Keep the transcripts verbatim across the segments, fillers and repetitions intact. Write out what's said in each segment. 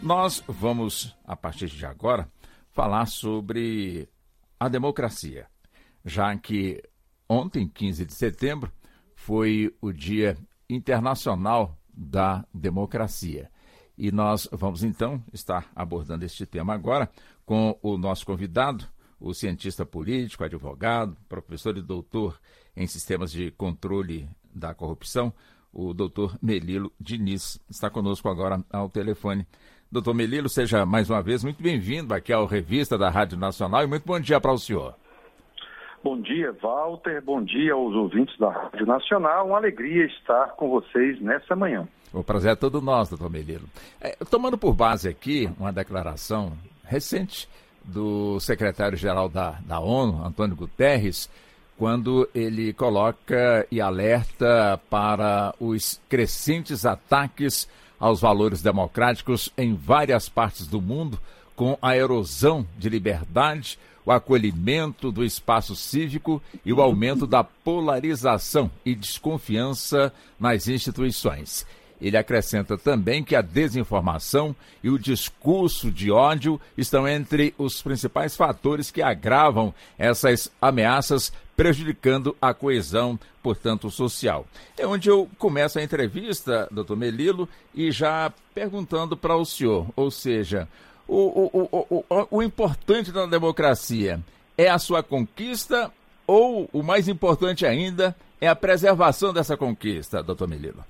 Nós vamos, a partir de agora, falar sobre a democracia, já que ontem, quinze de setembro, foi o Dia Internacional da Democracia. E nós vamos, então, estar abordando este tema agora com o nosso convidado, o cientista político, advogado, professor e doutor em sistemas de controle da corrupção, o doutor Melilo Diniz. Está conosco agora ao telefone. Doutor Melilo, seja mais uma vez muito bem-vindo aqui ao Revista da Rádio Nacional e muito bom dia para o senhor. Bom dia, Walter. Bom dia aos ouvintes da Rádio Nacional. Uma alegria estar com vocês nessa manhã. O prazer é todo nosso, doutor Melilo. É, tomando por base aqui uma declaração recente do secretário-geral da, da ONU, Antônio Guterres, quando ele coloca e alerta para os crescentes ataques aos valores democráticos em várias partes do mundo, com a erosão de liberdade, o acolhimento do espaço cívico e o aumento da polarização e desconfiança nas instituições. Ele acrescenta também que a desinformação e o discurso de ódio estão entre os principais fatores que agravam essas ameaças, prejudicando a coesão, portanto, social. É onde eu começo a entrevista, doutor Melilo, e já perguntando para o senhor, ou seja, o, o, o, o, o importante da democracia é a sua conquista ou, o mais importante ainda, é a preservação dessa conquista, doutor Melilo?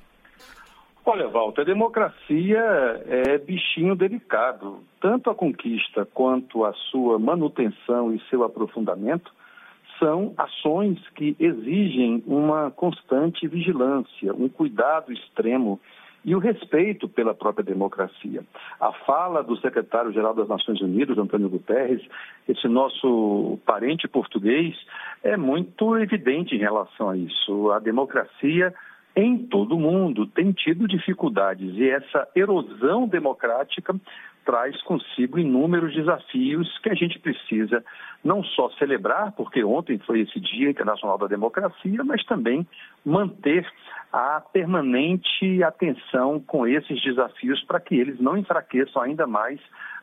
Olha, Walter, a democracia é bichinho delicado. Tanto a conquista quanto a sua manutenção e seu aprofundamento são ações que exigem uma constante vigilância, um cuidado extremo e o respeito pela própria democracia. A fala do secretário-geral das Nações Unidas, Antônio Guterres, esse nosso parente português, é muito evidente em relação a isso. A democracia em todo o mundo tem tido dificuldades e essa erosão democrática traz consigo inúmeros desafios que a gente precisa não só celebrar, porque ontem foi esse Dia Internacional da Democracia, mas também manter a permanente atenção com esses desafios para que eles não enfraqueçam ainda mais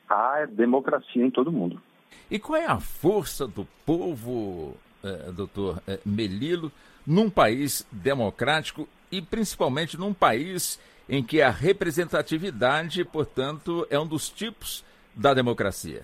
a democracia em todo o mundo. E qual é a força do povo, eh, doutor eh, Melilo, num país democrático e principalmente num país em que a representatividade, portanto, é um dos tipos da democracia?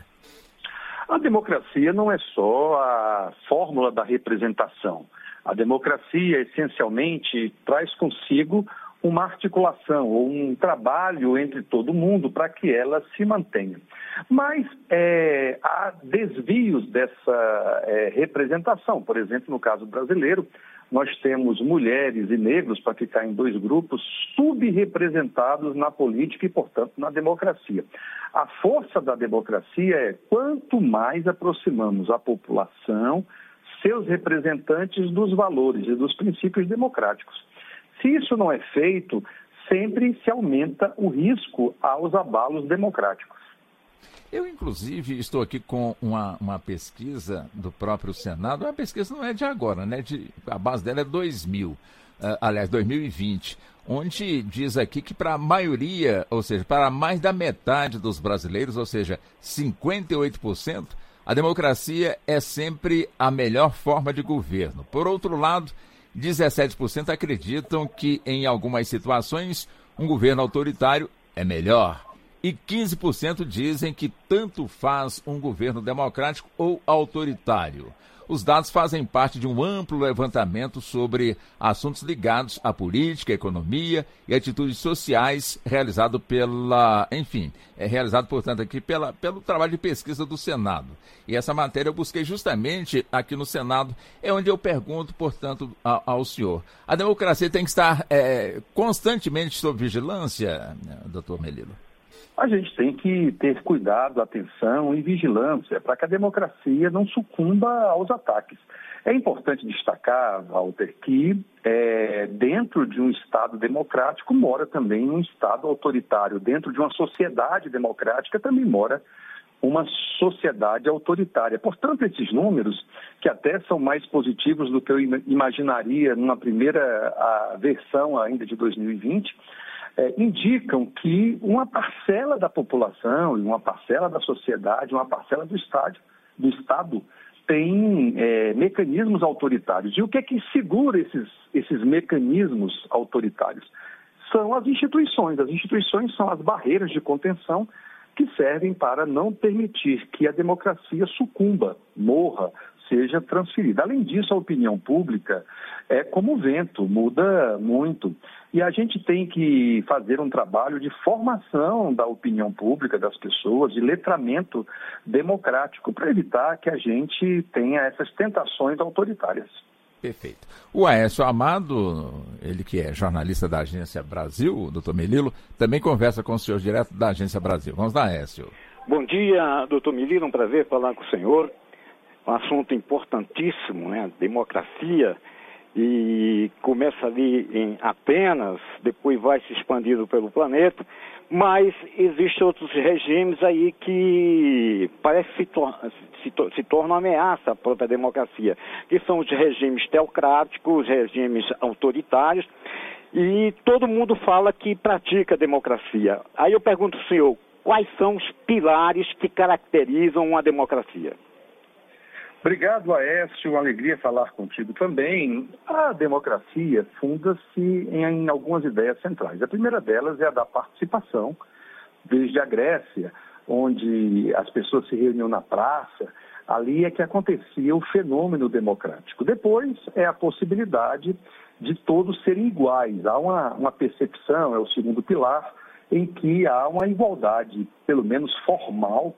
A democracia não é só a fórmula da representação. A democracia, essencialmente, traz consigo uma articulação ou um trabalho entre todo mundo para que ela se mantenha. Mas é, há desvios dessa é, representação. Por exemplo, no caso brasileiro, nós temos mulheres e negros, para ficar em dois grupos, subrepresentados na política e, portanto, na democracia. A força da democracia é quanto mais aproximamos a população, seus representantes, dos valores e dos princípios democráticos. Se isso não é feito, sempre se aumenta o risco aos abalos democráticos. Eu, inclusive, estou aqui com uma, uma pesquisa do próprio Senado. A pesquisa não é de agora, né? De, a base dela é dois mil, uh, aliás, dois mil e vinte, onde diz aqui que para a maioria, ou seja, para mais da metade dos brasileiros, ou seja, cinquenta e oito por cento, a democracia é sempre a melhor forma de governo. Por outro lado, dezessete por cento acreditam que, em algumas situações, um governo autoritário é melhor. E quinze por cento dizem que tanto faz um governo democrático ou autoritário. Os dados fazem parte de um amplo levantamento sobre assuntos ligados à política, economia e atitudes sociais, realizado pela, enfim, é realizado, portanto, aqui pela, pelo trabalho de pesquisa do Senado. E essa matéria eu busquei justamente aqui no Senado, é onde eu pergunto, portanto, ao, ao senhor. A democracia tem que estar é, constantemente sob vigilância, doutor Melilo? A gente tem que ter cuidado, atenção e vigilância para que a democracia não sucumba aos ataques. É importante destacar, Walter, que é, dentro de um Estado democrático mora também um Estado autoritário. Dentro de uma sociedade democrática também mora uma sociedade autoritária. Portanto, esses números, que até são mais positivos do que eu imaginaria numa primeira a versão ainda de dois mil e vinte, é, indicam que uma parcela da população, uma parcela da sociedade, uma parcela do Estado, do Estado tem é, mecanismos autoritários. E o que é que segura esses, esses mecanismos autoritários? São as instituições. As instituições são as barreiras de contenção que servem para não permitir que a democracia sucumba, morra, seja transferida. Além disso, a opinião pública é como o vento, muda muito. E a gente tem que fazer um trabalho de formação da opinião pública das pessoas, de letramento democrático, para evitar que a gente tenha essas tentações autoritárias. Perfeito. O Aécio Amado, ele que é jornalista da Agência Brasil, doutor Melilo, também conversa com o senhor direto da Agência Brasil. Vamos lá, Aécio. Bom dia, doutor Melilo, um prazer falar com o senhor. Um assunto importantíssimo, né? Democracia, e começa ali em Atenas, depois vai se expandindo pelo planeta, mas existem outros regimes aí que parece se, tor se, tor se tornam ameaça à própria democracia, que são os regimes teocráticos, os regimes autoritários, e todo mundo fala que pratica democracia. Aí eu pergunto ao senhor, quais são os pilares que caracterizam uma democracia? Obrigado, Aécio. Uma alegria falar contigo também. A democracia funda-se em, em algumas ideias centrais. A primeira delas é a da participação, desde a Grécia, onde as pessoas se reuniam na praça. Ali é que acontecia o fenômeno democrático. Depois é a possibilidade de todos serem iguais. Há uma, uma percepção, é o segundo pilar, em que há uma igualdade, pelo menos formal,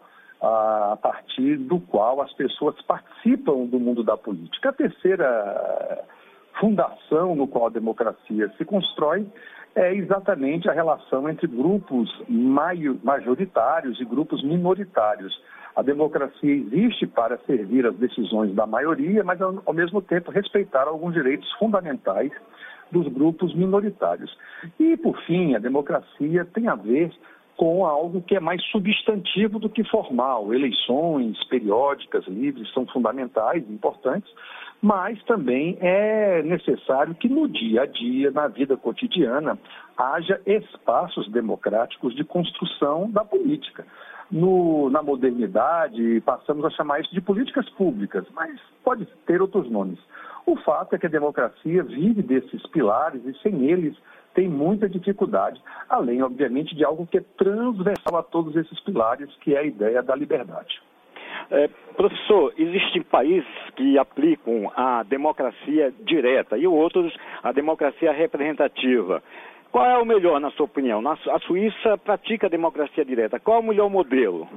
a partir do qual as pessoas participam do mundo da política. A terceira fundação no qual a democracia se constrói é exatamente a relação entre grupos majoritários e grupos minoritários. A democracia existe para servir as decisões da maioria, mas ao mesmo tempo respeitar alguns direitos fundamentais dos grupos minoritários. E, por fim, a democracia tem a ver com algo que é mais substantivo do que formal. Eleições periódicas, livres, são fundamentais, importantes, mas também é necessário que no dia a dia, na vida cotidiana, haja espaços democráticos de construção da política. No, na modernidade, passamos a chamar isso de políticas públicas, mas pode ter outros nomes. O fato é que a democracia vive desses pilares e sem eles tem muita dificuldade, além, obviamente, de algo que é transversal a todos esses pilares, que é a ideia da liberdade. É, professor, existem países que aplicam a democracia direta e outros a democracia representativa. Qual é o melhor, na sua opinião? A Suíça pratica a democracia direta. Qual é o melhor modelo?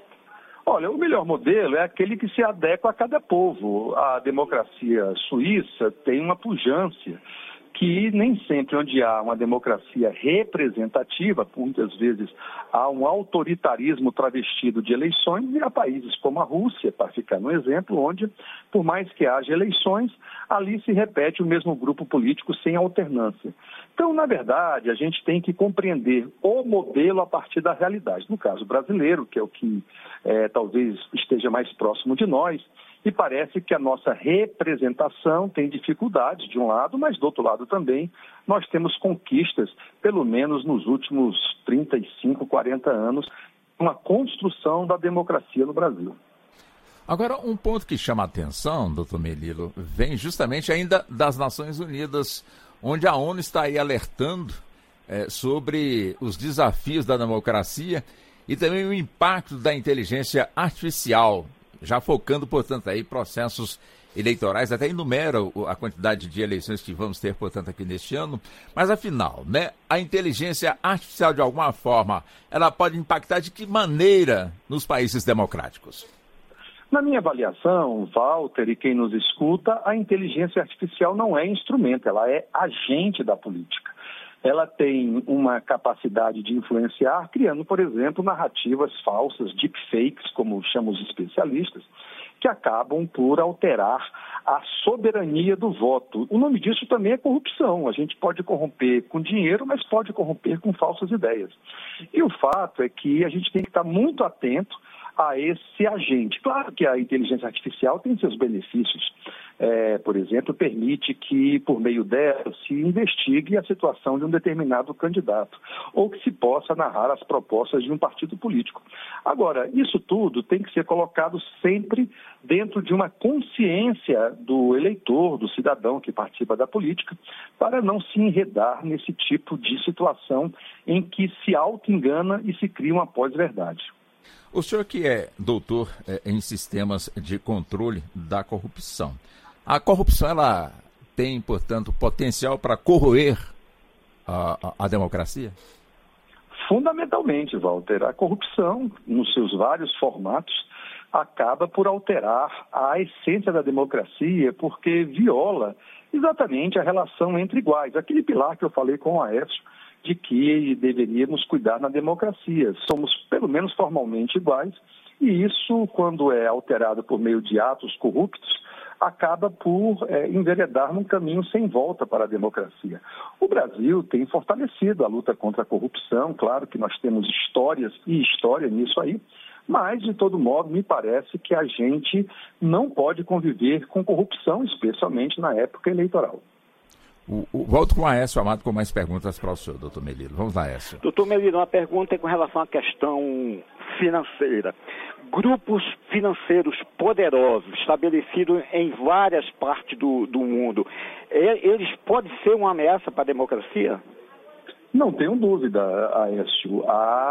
Olha, o melhor modelo é aquele que se adequa a cada povo. A democracia suíça tem uma pujança que nem sempre onde há uma democracia representativa, muitas vezes há um autoritarismo travestido de eleições, e há países como a Rússia, para ficar no exemplo, onde, por mais que haja eleições, ali se repete o mesmo grupo político sem alternância. Então, na verdade, a gente tem que compreender o modelo a partir da realidade. No caso brasileiro, que é o que é, talvez esteja mais próximo de nós, e parece que a nossa representação tem dificuldades de um lado, mas do outro lado também nós temos conquistas, pelo menos nos últimos trinta e cinco, quarenta anos, uma construção da democracia no Brasil. Agora, um ponto que chama a atenção, doutor Melilo, vem justamente ainda das Nações Unidas, onde a ONU está aí alertando é, sobre os desafios da democracia e também o impacto da inteligência artificial, já focando, portanto, aí processos eleitorais, até enumera a quantidade de eleições que vamos ter, portanto, aqui neste ano. Mas, afinal, né, a inteligência artificial, de alguma forma, ela pode impactar de que maneira nos países democráticos? Na minha avaliação, Walter e quem nos escuta, a inteligência artificial não é instrumento, ela é agente da política. Ela tem uma capacidade de influenciar, criando, por exemplo, narrativas falsas, deepfakes, como chamam os especialistas, que acabam por alterar a soberania do voto. O nome disso também é corrupção. A gente pode corromper com dinheiro, mas pode corromper com falsas ideias. E o fato é que a gente tem que estar muito atento a esse agente. Claro que a inteligência artificial tem seus benefícios. É, por exemplo, permite que, por meio dela, se investigue a situação de um determinado candidato, ou que se possa narrar as propostas de um partido político. Agora, isso tudo tem que ser colocado sempre dentro de uma consciência do eleitor, do cidadão que participa da política, para não se enredar nesse tipo de situação em que se auto-engana e se cria uma pós-verdade. O senhor que é doutor é, em sistemas de controle da corrupção, a corrupção ela tem, portanto, potencial para corroer a, a, a democracia? Fundamentalmente, Walter, a corrupção, nos seus vários formatos, acaba por alterar a essência da democracia, porque viola exatamente a relação entre iguais. Aquele pilar que eu falei com o Aécio, de que deveríamos cuidar na democracia. Somos, pelo menos formalmente, iguais, e isso, quando é alterado por meio de atos corruptos, acaba por é, enveredar num caminho sem volta para a democracia. O Brasil tem fortalecido a luta contra a corrupção, claro que nós temos histórias e história nisso aí, mas, de todo modo, me parece que a gente não pode conviver com corrupção, especialmente na época eleitoral. O, o, volto com o Aécio Amado com mais perguntas para o senhor, doutor Melilo. Vamos lá, Aécio. Doutor Melilo, uma pergunta é com relação à questão financeira. Grupos financeiros poderosos, estabelecidos em várias partes do, do mundo, eles podem ser uma ameaça para a democracia? Não tenho dúvida, Aécio.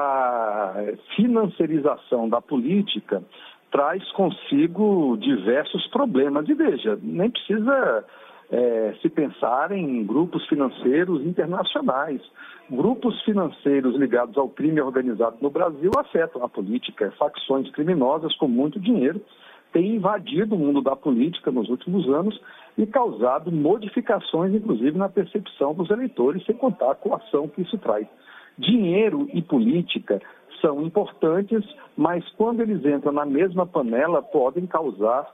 A financiarização da política traz consigo diversos problemas. E veja, nem precisa... É, se pensar em grupos financeiros internacionais. Grupos financeiros ligados ao crime organizado no Brasil afetam a política. Facções criminosas com muito dinheiro têm invadido o mundo da política nos últimos anos e causado modificações, inclusive, na percepção dos eleitores, sem contar a coação que isso traz. Dinheiro e política são importantes, mas quando eles entram na mesma panela, podem causar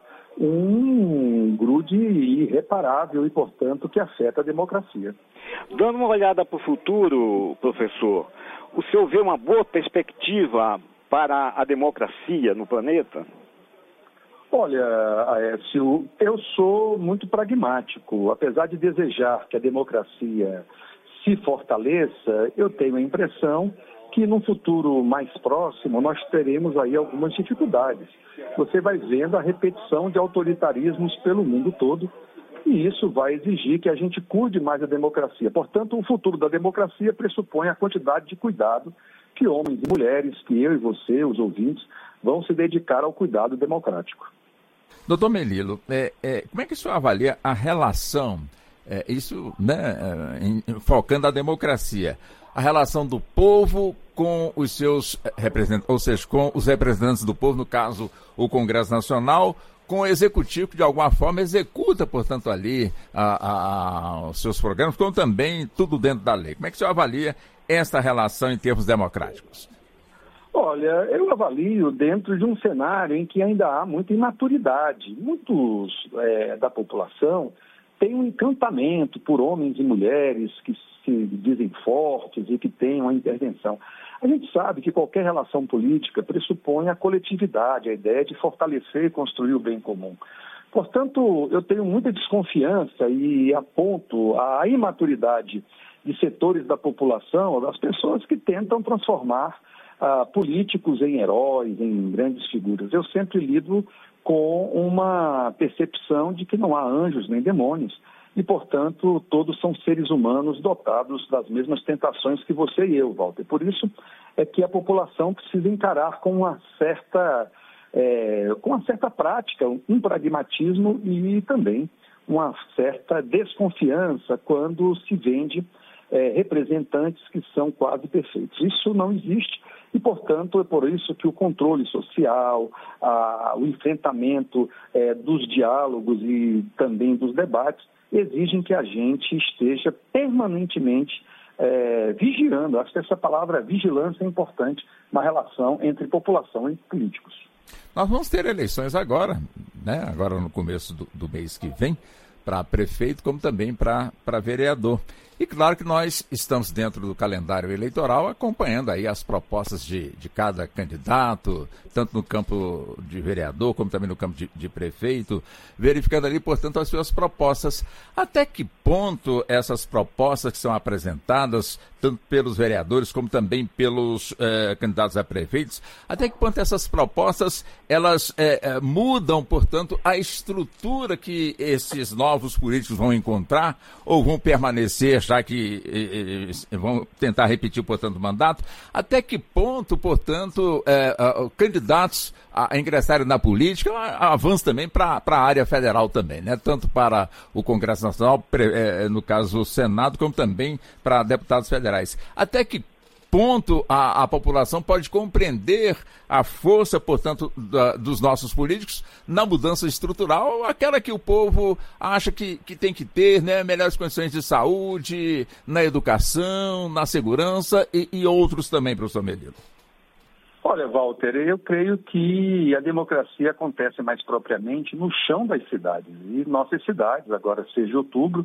um grude irreparável e, portanto, que afeta a democracia. Dando uma olhada para o futuro, professor, o senhor vê uma boa perspectiva para a democracia no planeta? Olha, Aécio, eu sou muito pragmático. Apesar de desejar que a democracia se fortaleça, eu tenho a impressão que no futuro mais próximo nós teremos aí algumas dificuldades. Você vai vendo a repetição de autoritarismos pelo mundo todo e isso vai exigir que a gente cuide mais da democracia. Portanto, o futuro da democracia pressupõe a quantidade de cuidado que homens e mulheres, que eu e você, os ouvintes, vão se dedicar ao cuidado democrático. Doutor Melilo, é, é, como é que o senhor avalia a relação, é, isso né, em, focando a democracia, a relação do povo com os seus representantes, ou seja, com os representantes do povo, no caso, o Congresso Nacional, com o Executivo, que de alguma forma executa, portanto, ali a, a, os seus programas, como também tudo dentro da lei. Como é que o senhor avalia essa relação em termos democráticos? Olha, eu avalio dentro de um cenário em que ainda há muita imaturidade. Muitos é, da população têm um encantamento por homens e mulheres que se dizem fortes e que têm uma intervenção. A gente sabe que qualquer relação política pressupõe a coletividade, a ideia de fortalecer e construir o bem comum. Portanto, eu tenho muita desconfiança e aponto a imaturidade de setores da população, das pessoas que tentam transformar uh, políticos em heróis, em grandes figuras. Eu sempre lido com uma percepção de que não há anjos nem demônios. E, portanto, todos são seres humanos dotados das mesmas tentações que você e eu, Walter. Por isso é que a população precisa encarar com uma certa, é, com uma certa prática, um pragmatismo e também uma certa desconfiança quando se vende é, representantes que são quase perfeitos. Isso não existe e, portanto, é por isso que o controle social, a, o enfrentamento é, dos diálogos e também dos debates exigem que a gente esteja permanentemente é, vigiando. Acho que essa palavra vigilância é importante na relação entre população e políticos. Nós vamos ter eleições agora, né? Agora no começo do, do mês que vem, para prefeito como também para vereador. E claro que nós estamos dentro do calendário eleitoral acompanhando aí as propostas de, de cada candidato, tanto no campo de vereador como também no campo de, de prefeito, verificando ali, portanto, as suas propostas. Até que ponto essas propostas que são apresentadas, tanto pelos vereadores como também pelos eh, candidatos a prefeitos, até que ponto essas propostas, elas eh, eh, mudam, portanto, a estrutura que esses novos políticos vão encontrar ou vão permanecer, já que eh, eh, vão tentar repetir, portanto, o mandato? Até que ponto, portanto, eh, eh, candidatos a, a ingressarem na política avançam também para a área federal também, né? Tanto para o Congresso Nacional, pre, eh, no caso o Senado, como também para deputados federais. Até que ponto a, a população pode compreender a força, portanto, da, dos nossos políticos na mudança estrutural, aquela que o povo acha que, que tem que ter, né? Melhores condições de saúde, na educação, na segurança e, e outros também, professor Melilo. Olha, Walter, eu creio que a democracia acontece mais propriamente no chão das cidades. E nossas cidades, agora seja outubro,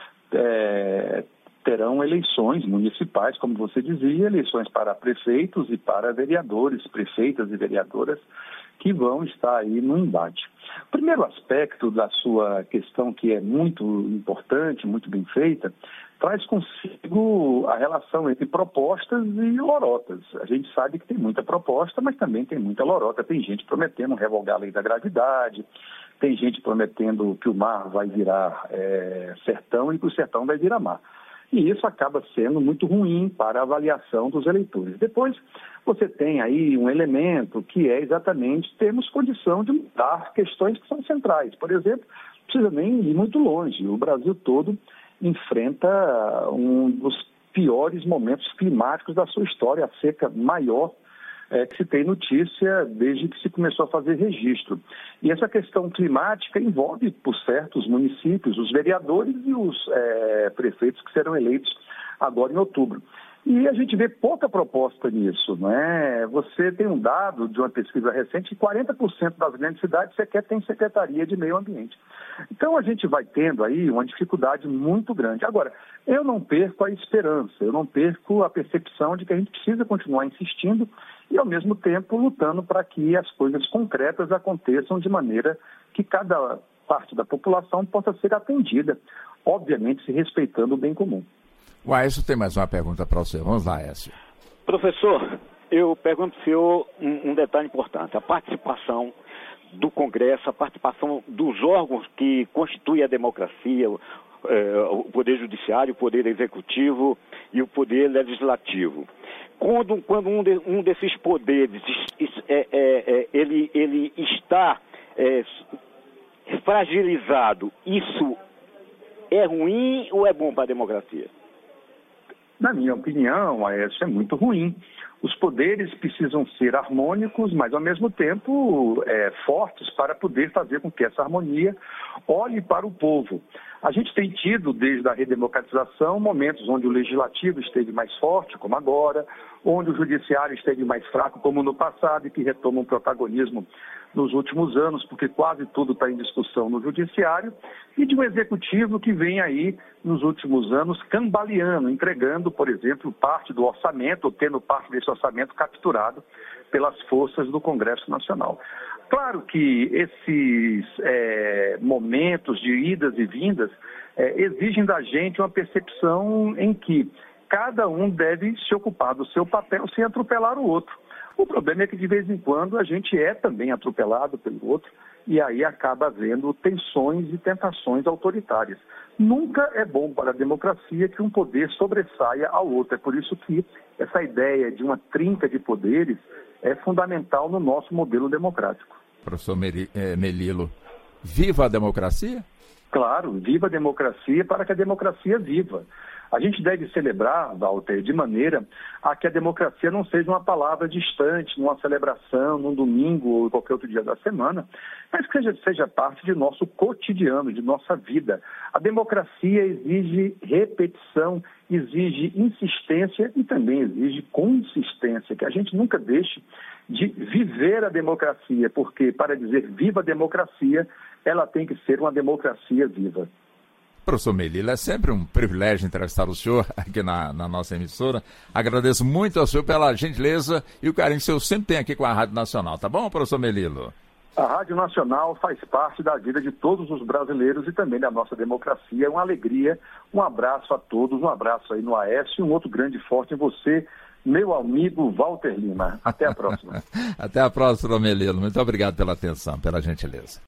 é, terão eleições municipais, como você dizia, eleições para prefeitos e para vereadores, prefeitas e vereadoras, que vão estar aí no embate. O primeiro aspecto da sua questão, que é muito importante, muito bem feita, traz consigo a relação entre propostas e lorotas. A gente sabe que tem muita proposta, mas também tem muita lorota. Tem gente prometendo revogar a lei da gravidade, tem gente prometendo que o mar vai virar é, sertão e que o sertão vai virar mar. E isso acaba sendo muito ruim para a avaliação dos eleitores. Depois, você tem aí um elemento que é exatamente termos condição de mudar questões que são centrais. Por exemplo, não precisa nem ir muito longe. O Brasil todo enfrenta um dos piores momentos climáticos da sua história, a seca maior É, que se tem notícia desde que se começou a fazer registro. E essa questão climática envolve, por certo, os municípios, os vereadores e os é, prefeitos que serão eleitos agora em outubro. E a gente vê pouca proposta nisso, não é? Você tem um dado de uma pesquisa recente que quarenta por cento das grandes cidades sequer tem secretaria de meio ambiente. Então a gente vai tendo aí uma dificuldade muito grande. Agora, eu não perco a esperança, eu não perco a percepção de que a gente precisa continuar insistindo e, ao mesmo tempo, lutando para que as coisas concretas aconteçam de maneira que cada parte da população possa ser atendida, obviamente se respeitando o bem comum. O Aécio tem mais uma pergunta para o senhor. Vamos lá, Aécio. Professor, eu pergunto para o senhor um, um detalhe importante. A participação do Congresso, a participação dos órgãos que constituem a democracia, o, é, o Poder Judiciário, o Poder Executivo e o Poder Legislativo. Quando, quando um, de, um desses poderes é, é, é, ele, ele está é, fragilizado, isso é ruim ou é bom para a democracia? Na minha opinião, isso é muito ruim. Os poderes precisam ser harmônicos, mas ao mesmo tempo é, fortes para poder fazer com que essa harmonia olhe para o povo. A gente tem tido, desde a redemocratização, momentos onde o legislativo esteve mais forte, como agora, onde o judiciário esteve mais fraco, como no passado, e que retoma um protagonismo nos últimos anos, porque quase tudo está em discussão no judiciário, e de um executivo que vem aí, nos últimos anos, cambaleando, entregando, por exemplo, parte do orçamento, ou tendo parte desse orçamento capturado pelas forças do Congresso Nacional. Claro que esses é, momentos de idas e vindas é, exigem da gente uma percepção em que cada um deve se ocupar do seu papel sem atropelar o outro. O problema é que, de vez em quando, a gente é também atropelado pelo outro e aí acaba havendo tensões e tentações autoritárias. Nunca é bom para a democracia que um poder sobressaia ao outro. É por isso que essa ideia de uma trinca de poderes é fundamental no nosso modelo democrático. Professor Melilo, viva a democracia? Claro, viva a democracia para que a democracia viva. A gente deve celebrar, Walter, de maneira a que a democracia não seja uma palavra distante, numa celebração, num domingo ou qualquer outro dia da semana, mas que seja, seja parte de nosso cotidiano, de nossa vida. A democracia exige repetição, exige insistência e também exige consistência, que a gente nunca deixe de viver a democracia, porque para dizer viva a democracia, ela tem que ser uma democracia viva. Professor Melilo, é sempre um privilégio entrevistar o senhor aqui na, na nossa emissora. Agradeço muito ao senhor pela gentileza e o carinho que o senhor sempre tem aqui com a Rádio Nacional. Tá bom, professor Melilo? A Rádio Nacional faz parte da vida de todos os brasileiros e também da nossa democracia. É uma alegria. Um abraço a todos, um abraço aí no Aécio e um outro grande e forte em você, meu amigo Walter Lima. Até a próxima. Até a próxima, Melilo. Muito obrigado pela atenção, pela gentileza.